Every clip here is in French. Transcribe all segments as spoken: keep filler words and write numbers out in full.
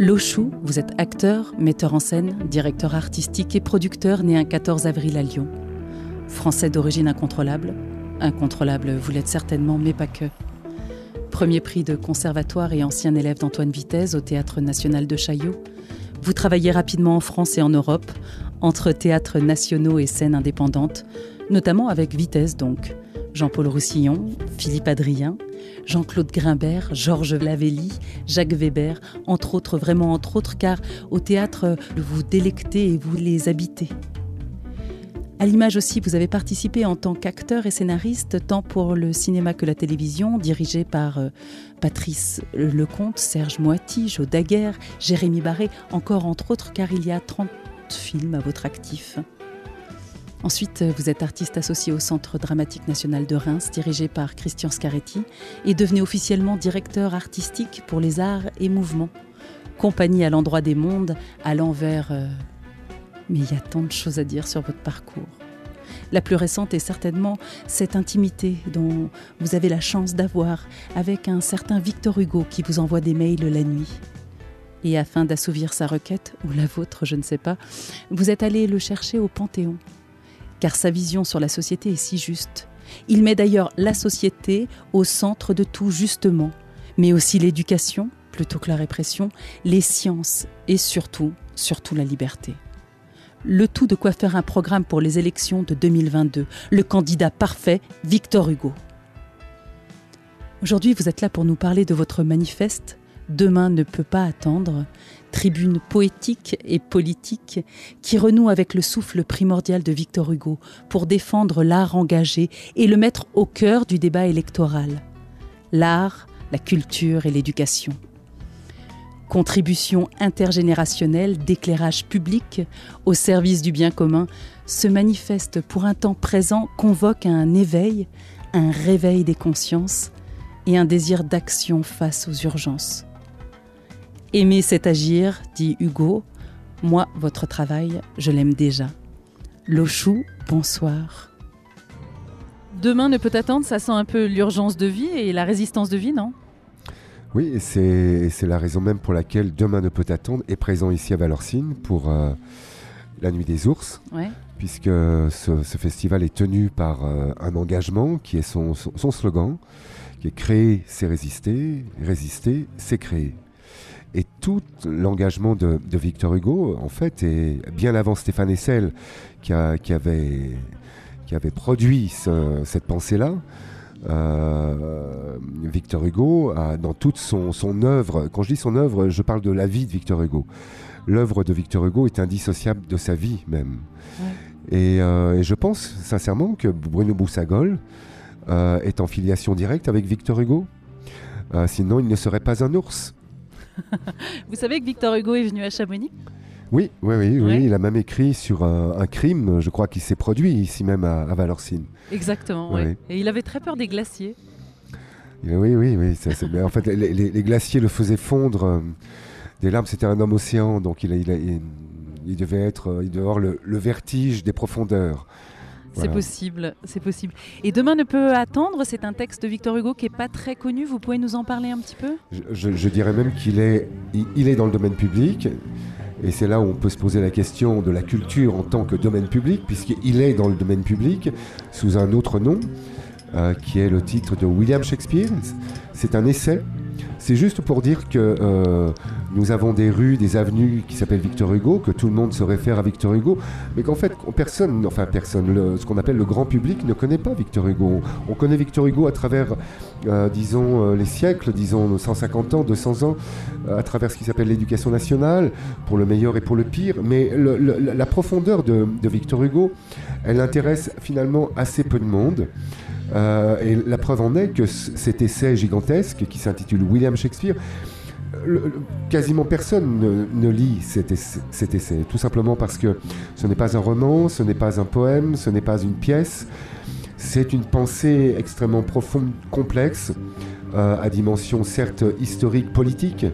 Lochou, vous êtes acteur, metteur en scène, directeur artistique et producteur né un quatorze avril à Lyon. Français d'origine incontrôlable. Incontrôlable, vous l'êtes certainement, mais pas que. Premier prix de conservatoire et ancien élève d'Antoine Vitez au Théâtre National de Chaillot. Vous travaillez rapidement en France et en Europe, entre théâtres nationaux et scènes indépendantes, notamment avec Vitez donc. Jean-Paul Roussillon, Philippe Adrien, Jean-Claude Grimbert, Georges Lavelli, Jacques Weber, entre autres, vraiment entre autres, car au théâtre, vous délectez et vous les habitez. À l'image aussi, vous avez participé en tant qu'acteur et scénariste, tant pour le cinéma que la télévision, dirigé par euh, Patrice Lecomte, Serge Moiti, Jo Daguerre, Jérémy Barré, encore entre autres, car il y a trente films à votre actif. Ensuite, vous êtes artiste associé au Centre dramatique national de Reims, dirigé par Christian Scaretti, et devenez officiellement directeur artistique pour les arts et mouvements. Compagnie à l'endroit des mondes, allant vers... Euh... Mais il y a tant de choses à dire sur votre parcours. La plus récente est certainement cette intimité dont vous avez la chance d'avoir avec un certain Victor Hugo qui vous envoie des mails la nuit. Et afin d'assouvir sa requête, ou la vôtre, je ne sais pas, vous êtes allé le chercher au Panthéon. Car sa vision sur la société est si juste. Il met d'ailleurs la société au centre de tout justement, mais aussi l'éducation, plutôt que la répression, les sciences et surtout, surtout la liberté. Le tout de quoi faire un programme pour les élections de deux mille vingt-deux. Le candidat parfait, Victor Hugo. Aujourd'hui, vous êtes là pour nous parler de votre manifeste « Demain ne peut pas attendre », tribune poétique et politique qui renoue avec le souffle primordial de Victor Hugo pour défendre l'art engagé et le mettre au cœur du débat électoral. L'art, la culture et l'éducation. Contribution intergénérationnelle d'éclairage public au service du bien commun, ce manifeste pour un temps présent convoque un éveil, un réveil des consciences et un désir d'action face aux urgences. Aimer, c'est agir, dit Hugo. Moi, votre travail, je l'aime déjà. Lochou, bonsoir. Demain ne peut attendre, ça sent un peu l'urgence de vie et la résistance de vie, non ? Oui, et c'est, c'est la raison même pour laquelle Demain ne peut attendre est présent ici à Valorcine pour euh, la Nuit des Ours, ouais. Puisque ce, ce festival est tenu par euh, un engagement qui est son, son, son slogan, qui est « Créer, c'est résister, résister, c'est créer ». Et tout l'engagement de, de Victor Hugo, en fait, est bien avant Stéphane Hessel, qui, a, qui, avait, qui avait produit ce, cette pensée-là. Euh, Victor Hugo, a, dans toute son, son œuvre, quand je dis son œuvre, je parle de la vie de Victor Hugo. L'œuvre de Victor Hugo est indissociable de sa vie même. Ouais. Et, euh, et je pense sincèrement que Bruno Boussagol euh, est en filiation directe avec Victor Hugo. Euh, sinon, il ne serait pas un ours. Vous savez que Victor Hugo est venu à Chamonix ? Oui, oui, oui, oui. Ouais. Il a même écrit sur un, un crime, je crois, qui s'est produit ici même à, à Valorcine. Exactement, oui. Ouais. Et il avait très peur des glaciers. Oui, oui, oui. Ça, c'est, en fait, les, les, les glaciers le faisaient fondre euh, des larmes. C'était un homme océan, donc il, a, il, a, il, il devait être, il devait avoir le, le vertige des profondeurs. Voilà. C'est possible, c'est possible. Et Demain ne peut attendre, c'est un texte de Victor Hugo qui n'est pas très connu. Vous pouvez nous en parler un petit peu ? je, je, je dirais même qu'il est, il, il est dans le domaine public. Et c'est là où on peut se poser la question de la culture en tant que domaine public, puisqu'il est dans le domaine public sous un autre nom, euh, qui est le titre de William Shakespeare. C'est un essai. C'est juste pour dire que euh, nous avons des rues, des avenues qui s'appellent Victor Hugo, que tout le monde se réfère à Victor Hugo, mais qu'en fait, personne, enfin personne, le, ce qu'on appelle le grand public ne connaît pas Victor Hugo. On, on connaît Victor Hugo à travers, euh, disons, euh, les siècles, disons cent cinquante ans, deux cents ans, euh, à travers ce qui s'appelle l'éducation nationale, pour le meilleur et pour le pire. Mais le, le, la profondeur de, de Victor Hugo, elle intéresse finalement assez peu de monde. Euh, et la preuve en est que c- cet essai gigantesque qui s'intitule William Shakespeare, le, le, quasiment personne ne, ne lit cet essai, cet essai, tout simplement parce que ce n'est pas un roman, ce n'est pas un poème, ce n'est pas une pièce, c'est une pensée extrêmement profonde, complexe, euh, à dimension certes historique, politique.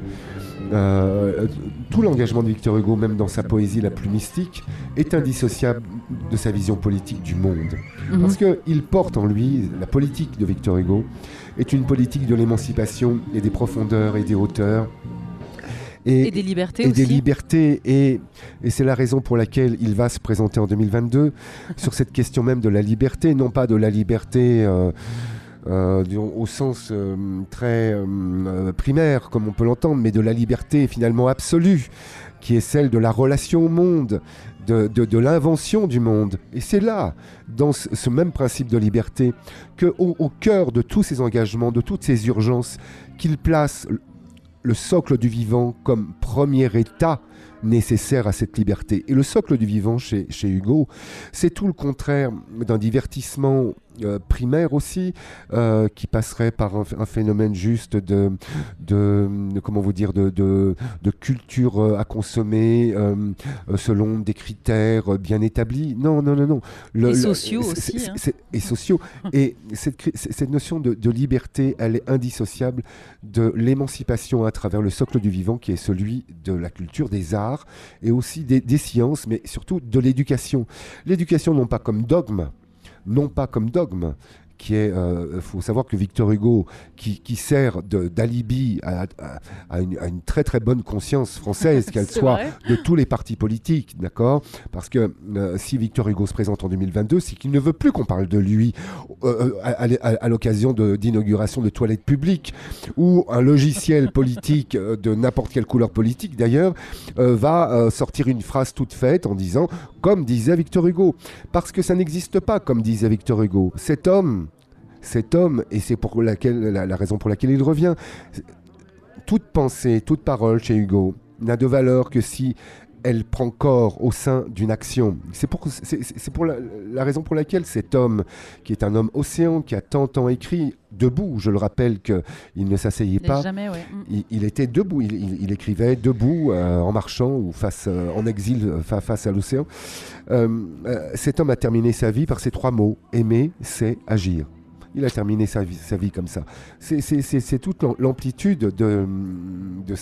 Euh, tout l'engagement de Victor Hugo, même dans sa poésie la plus mystique, est indissociable de sa vision politique du monde. Mmh. Parce qu'il porte en lui, la politique de Victor Hugo est une politique de l'émancipation et des profondeurs et des hauteurs. Et, et des libertés et aussi. Des libertés, et, et c'est la raison pour laquelle il va se présenter en deux mille vingt-deux sur cette question même de la liberté, non pas de la liberté euh, euh, au sens euh, très euh, primaire, comme on peut l'entendre, mais de la liberté finalement absolue, qui est celle de la relation au monde, de, de, de l'invention du monde. Et c'est là, dans ce, ce même principe de liberté, qu'au au cœur de tous ces engagements, de toutes ces urgences, qu'il place le socle du vivant comme premier état nécessaire à cette liberté. Et le socle du vivant chez, chez Hugo, c'est tout le contraire d'un divertissement euh, primaire aussi, euh, qui passerait par un, un phénomène juste de, de, de comment vous dire, de, de, de culture euh, à consommer euh, selon des critères bien établis. Non, non, non, non. Le, et sociaux le, c'est, aussi. C'est, hein. c'est, et sociaux. Et cette, cette notion de, de liberté, elle est indissociable de l'émancipation à travers le socle du vivant, qui est celui de la culture, des arts, et aussi des, des sciences, mais surtout de l'éducation. L'éducation non pas comme dogme, non pas comme dogme, qui est, il euh, faut savoir que Victor Hugo, qui, qui sert de, d'alibi à, à, à, une, à une très très bonne conscience française, qu'elle soit vrai. de tous les partis politiques, d'accord ? Parce que euh, si Victor Hugo se présente en deux mille vingt-deux, c'est qu'il ne veut plus qu'on parle de lui euh, à, à, à l'occasion de, d'inauguration de toilettes publiques, ou un logiciel politique euh, de n'importe quelle couleur politique d'ailleurs, euh, va euh, sortir une phrase toute faite en disant « comme disait Victor Hugo ». Parce que ça n'existe pas comme disait Victor Hugo. Cet homme Cet homme, et c'est pour laquelle, la, la raison pour laquelle il revient, toute pensée, toute parole chez Hugo n'a de valeur que si elle prend corps au sein d'une action. C'est pour, c'est, c'est pour la, la raison pour laquelle cet homme, qui est un homme océan, qui a tant tant écrit, debout, je le rappelle qu'il ne s'asseyait pas, jamais, ouais. il, il était debout, il, il, il écrivait debout, euh, en marchant, ou face, euh, en exil fa, face à l'océan. Euh, euh, cet homme a terminé sa vie par ces trois mots, aimer, c'est agir. Il a terminé sa vie, sa vie comme ça. C'est, c'est, c'est, c'est toute l'amplitude de, de,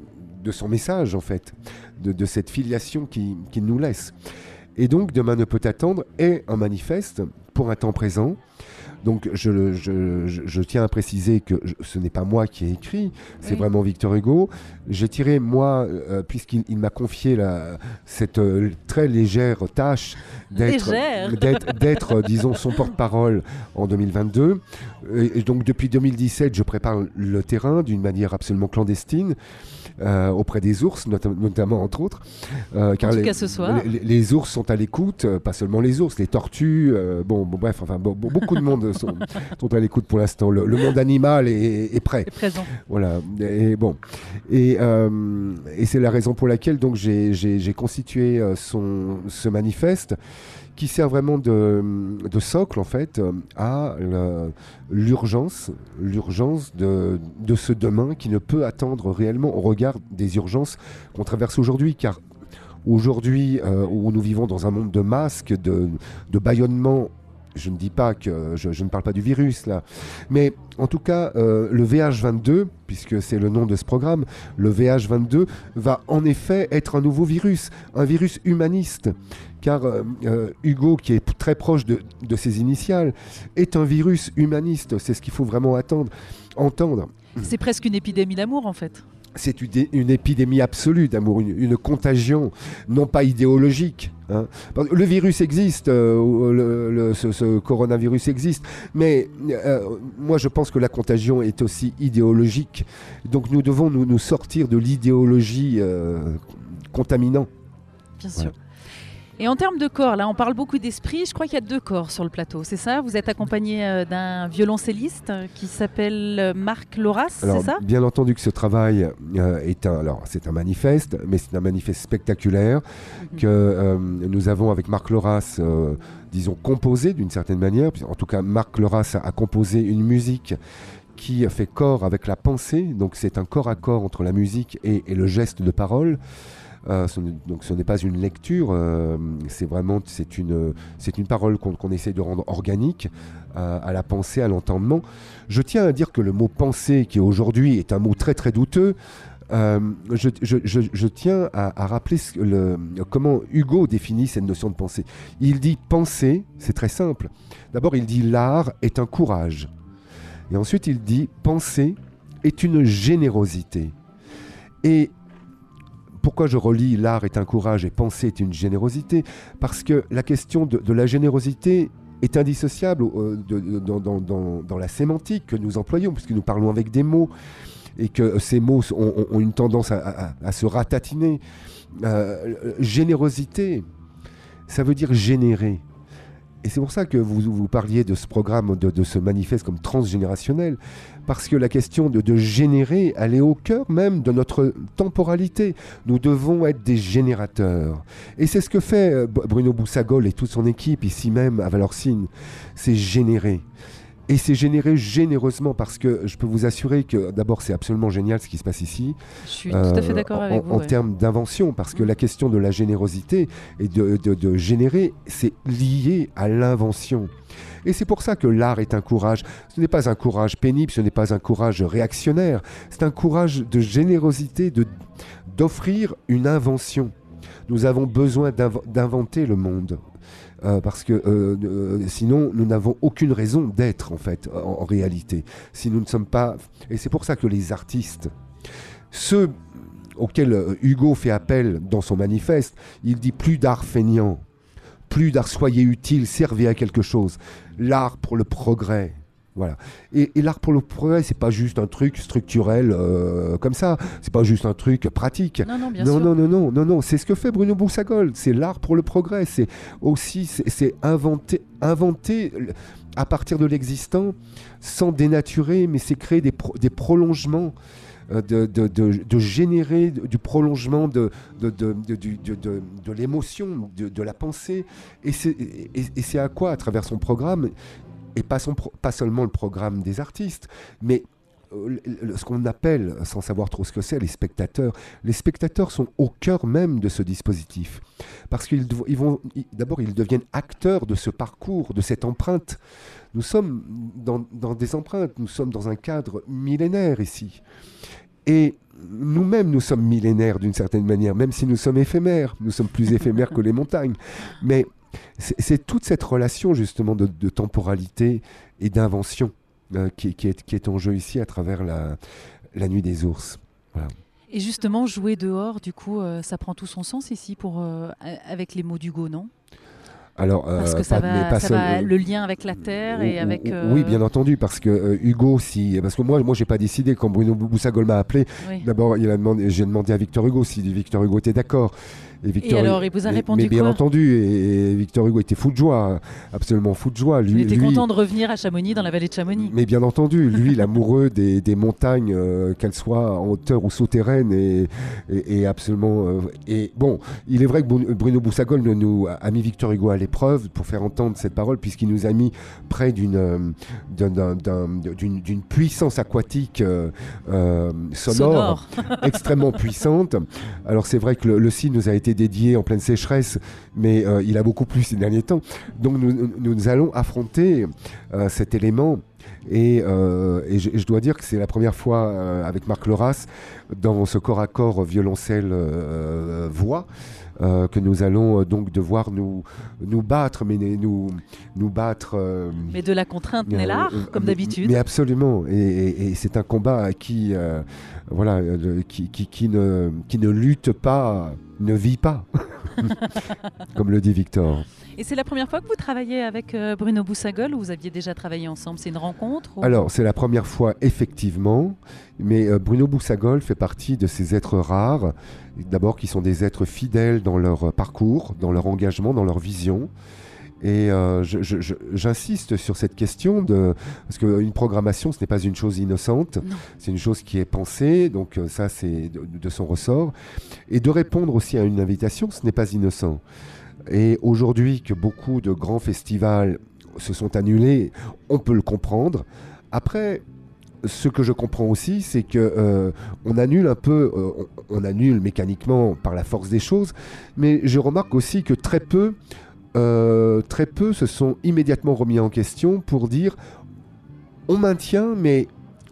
de son message, en fait, de, de cette filiation qu'il qui nous laisse. Et donc, Demain ne peut attendre est un manifeste pour un temps présent. Donc, je, je, je, je tiens à préciser que je, ce n'est pas moi qui ai écrit, c'est oui. vraiment Victor Hugo. J'ai tiré, moi, euh, puisqu'il il m'a confié la, cette euh, très légère tâche d'être, d'être, d'être disons, son porte-parole en deux mille vingt-deux. Et, et donc, depuis deux mille dix-sept, je prépare le terrain d'une manière absolument clandestine. Euh, auprès des ours, not- notamment entre autres. Euh, car en tout les, cas ce soir. Les, les ours sont à l'écoute, euh, pas seulement les ours, les tortues, euh, bon, bon, bref, enfin, bon, beaucoup de monde sont, sont à l'écoute pour l'instant. Le, le monde animal est, est prêt. Est présent. Voilà. Et bon. Et, euh, et c'est la raison pour laquelle donc j'ai, j'ai, j'ai constitué euh, son, ce manifeste, qui sert vraiment de, de socle, en fait, à le, l'urgence, l'urgence de, de ce demain qui ne peut attendre réellement au regard des urgences qu'on traverse aujourd'hui. Car aujourd'hui, euh, où nous vivons dans un monde de masques, de, de bâillonnements, je ne dis pas que je, je ne parle pas du virus là, mais en tout cas euh, le V H vingt-deux, puisque c'est le nom de ce programme, le V H vingt-deux va en effet être un nouveau virus, un virus humaniste, car euh, euh, Hugo, qui est très proche de, de ses initiales, est un virus humaniste. C'est ce qu'il faut vraiment attendre, entendre. C'est presque une épidémie d'amour en fait. C'est une, une épidémie absolue d'amour, une, une contagion, non pas idéologique. Hein. Le virus existe, euh, le, le, ce, ce coronavirus existe, mais euh, moi je pense que la contagion est aussi idéologique. Donc nous devons nous, nous sortir de l'idéologie euh, contaminante. Bien sûr. Ouais. Et en termes de corps, là, on parle beaucoup d'esprit. Je crois qu'il y a deux corps sur le plateau, c'est ça ? Vous êtes accompagné euh, d'un violoncelliste qui s'appelle Marc Loras, alors, c'est ça ? Bien entendu que ce travail euh, est un, alors c'est un manifeste, mais c'est un manifeste spectaculaire mm-hmm. que euh, nous avons avec Marc Loras, euh, disons, composé d'une certaine manière. En tout cas, Marc Loras a, a composé une musique qui fait corps avec la pensée. Donc c'est un corps à corps entre la musique et, et le geste de parole. Euh, ce donc ce n'est pas une lecture, euh, c'est vraiment c'est une, c'est une parole qu'on, qu'on essaie de rendre organique euh, à la pensée, à l'entendement. Je tiens à dire que le mot penser, qui aujourd'hui est un mot très très douteux, euh, je, je, je, je tiens à, à rappeler le, comment Hugo définit cette notion de pensée. Il dit penser, c'est très simple. D'abord il dit l'art est un courage. Et ensuite il dit penser est une générosité. Et pourquoi je relis l'art est un courage et penser est une générosité? Parce que la question de, de la générosité est indissociable euh, de, de, dans, dans, dans, dans la sémantique que nous employons, puisque nous parlons avec des mots, et que ces mots ont, ont une tendance à, à, à se ratatiner. Euh, générosité, ça veut dire générer. Et c'est pour ça que vous, vous parliez de ce programme, de, de ce manifeste comme transgénérationnel, parce que la question de, de générer, elle est au cœur même de notre temporalité. Nous devons être des générateurs. Et c'est ce que fait Bruno Boussagol et toute son équipe ici même à Valorcine, c'est générer. Et c'est généré généreusement parce que je peux vous assurer que d'abord c'est absolument génial ce qui se passe ici. Je suis euh, tout à fait d'accord avec en, vous. En ouais. termes d'invention, parce que mmh. la question de la générosité et de, de, de générer, c'est lié à l'invention. Et c'est pour ça que l'art est un courage. Ce n'est pas un courage pénible, ce n'est pas un courage réactionnaire. C'est un courage de générosité, de, d'offrir une invention. Nous avons besoin d'inv- d'inventer le monde. Euh, parce que euh, euh, sinon nous n'avons aucune raison d'être en fait en, en réalité si nous ne sommes pas, et c'est pour ça que les artistes, ceux auxquels euh, Hugo fait appel dans son manifeste, il dit plus d'art feignant, plus d'art, soyez utile, servez à quelque chose, l'art pour le progrès. Voilà. Et, et l'art pour le progrès, c'est pas juste un truc structurel euh, comme ça. C'est pas juste un truc pratique. Non, non, bien non, sûr. non, non, non, non, non. C'est ce que fait Bruno Boussagol. C'est l'art pour le progrès. C'est aussi, c'est, c'est inventer, inventer à partir de l'existant, sans dénaturer, mais c'est créer des, pro, des prolongements. De, de, de, de générer du prolongement de, de, de, de, de, de, de l'émotion, de, de la pensée. Et c'est, et, et c'est à quoi, à travers son programme, et pas, son pro- pas seulement le programme des artistes, mais euh, ce qu'on appelle, sans savoir trop ce que c'est, les spectateurs. Les spectateurs sont au cœur même de ce dispositif. Parce qu'ils ils vont, ils, d'abord, ils deviennent acteurs de ce parcours, de cette empreinte. Nous sommes dans, dans des empreintes, nous sommes dans un cadre millénaire ici. Et nous-mêmes, nous sommes millénaires d'une certaine manière, même si nous sommes éphémères. Nous sommes plus éphémères que les montagnes. Mais c'est, c'est toute cette relation justement de, de temporalité et d'invention euh, qui, qui, est, qui est en jeu ici à travers la, la nuit des ours. Voilà. Et justement, jouer dehors, du coup, euh, ça prend tout son sens ici pour, euh, avec les mots d'Hugo, non ? Alors, euh, parce que ça, pas, va, pas ça seul, va euh, le lien avec la terre et avec... Euh... Oui, bien entendu, parce que euh, Hugo, si... Parce que moi, moi je n'ai pas décidé, quand Bruno Boussagol m'a appelé, oui. D'abord, il a demandé, j'ai demandé à Victor Hugo si Victor Hugo était d'accord. Et, Victor, et alors, il vous a répondu mais, mais quoi ? bien entendu, et, et Victor Hugo était fou de joie, absolument fou de joie. Lui, il était lui, content de revenir à Chamonix, dans la vallée de Chamonix. Mais bien entendu, lui, l'amoureux des, des montagnes, euh, qu'elles soient en hauteur ou souterraines, et, et, et absolument... Euh, et bon, il est vrai que Bruno Boussagol nous a mis Victor Hugo à l'épreuve pour faire entendre cette parole, puisqu'il nous a mis près d'une, d'un, d'un, d'une, d'une puissance aquatique euh, euh, sonore, sonore. extrêmement puissante. Alors c'est vrai que le, le site nous a été dédié en pleine sécheresse, mais euh, il a beaucoup plu ces derniers temps. Donc nous, nous, nous allons affronter euh, cet élément. Et, euh, et, je, et je dois dire que c'est la première fois euh, avec Marc Leras, dans ce corps à corps violoncelle euh, voix, Euh, que nous allons euh, donc devoir nous, nous battre, mais nous, nous battre... Euh, mais de la contrainte naît l'art, euh, comme mais, d'habitude. Mais absolument, et, et, et c'est un combat qui, euh, voilà, euh, qui, qui, qui, ne, qui ne lutte pas, ne vit pas, comme le dit Victor. Et c'est la première fois que vous travaillez avec euh, Bruno Boussagol, ou vous aviez déjà travaillé ensemble ? C'est une rencontre ou... Alors, c'est la première fois, effectivement, mais euh, Bruno Boussagol fait partie de ces êtres rares, d'abord qui sont des êtres fidèles dans leur parcours, dans leur engagement, dans leur vision. Et euh, je, je, je, j'insiste sur cette question, de, parce qu'une programmation, ce n'est pas une chose innocente, non. C'est une chose qui est pensée, donc euh, ça c'est de, de son ressort. Et de répondre aussi à une invitation, ce n'est pas innocent. Et aujourd'hui, que beaucoup de grands festivals se sont annulés, on peut le comprendre. Après, ce que je comprends aussi, c'est que euh, on annule un peu, euh, on, on annule mécaniquement par la force des choses, mais je remarque aussi que très peu, euh, très peu se sont immédiatement remis en question pour dire on maintient, mais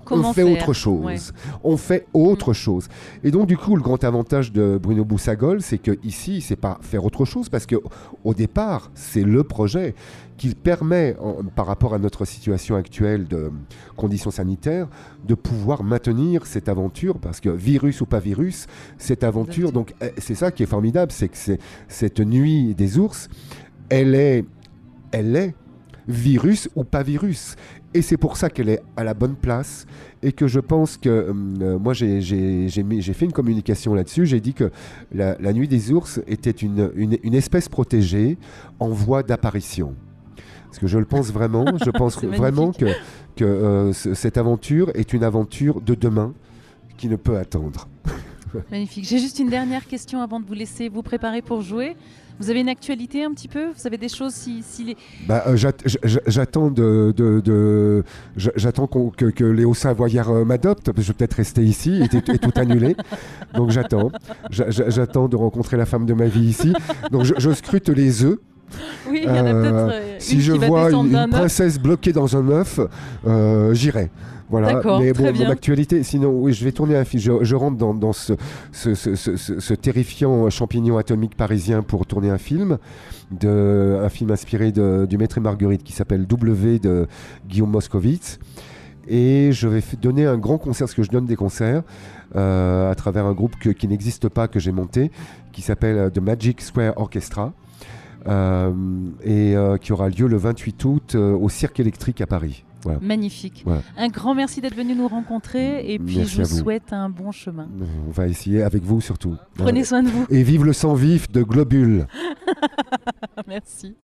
Comment on fait faire autre chose. Ouais. On fait autre Mm. chose. Et donc, du coup, le grand avantage de Bruno Boussagol, c'est qu'ici, c'est pas faire autre chose, parce qu'au départ, c'est le projet qui permet, en, par rapport à notre situation actuelle de conditions sanitaires, de pouvoir maintenir cette aventure, parce que virus ou pas virus, cette aventure, donc c'est ça qui est formidable, c'est que c'est, cette nuit des ours, elle est, elle est virus ou pas virus. Et c'est pour ça qu'elle est à la bonne place et que je pense que euh, moi j'ai, j'ai, j'ai, mis, j'ai fait une communication là-dessus. J'ai dit que la, la nuit des ours était une, une, une espèce protégée en voie d'apparition. Parce que je le pense vraiment, je pense vraiment que, que euh, c- cette aventure est une aventure de demain qui ne peut attendre. Magnifique. J'ai juste une dernière question avant de vous laisser vous préparer pour jouer. Vous avez une actualité un petit peu? Vous avez des choses si, si les... Bah, euh, j'at- j'- j'attends de, de, de- j'- j'attends qu'on- que, que Léo Savoyard euh, m'adopte. Je vais peut-être rester ici et, t- et tout annuler. Donc j'attends. J'a- j'a- J'attends de rencontrer la femme de ma vie ici. Donc je, je scrute les œufs. Oui, il y en a Euh, peut-être euh, si une je qui va vois descendre une, d'un une œuf. princesse bloquée dans un œuf, euh, j'irai. Voilà. D'accord, Mais très bon, bien. mon actualité, sinon, oui, je vais tourner un film. Je, je rentre dans, dans ce, ce, ce, ce, ce- ce terrifiant champignon atomique parisien pour tourner un film, de, un film inspiré de, du Maître et Marguerite qui s'appelle W de Guillaume Moscovitz. Et je vais f- donner un grand concert, parce que je donne des concerts euh, à travers un groupe que- qui n'existe pas, que j'ai monté, qui s'appelle euh, The Magic Square Orchestra. Euh, et euh, qui aura lieu le vingt-huit août euh, au Cirque électrique à Paris. Voilà. Magnifique. Voilà. Un grand merci d'être venu nous rencontrer et puis Merci je à vous vous. souhaite un bon chemin. On va essayer avec vous surtout. Prenez soin de vous. Et vive le sang vif de Globule. Merci.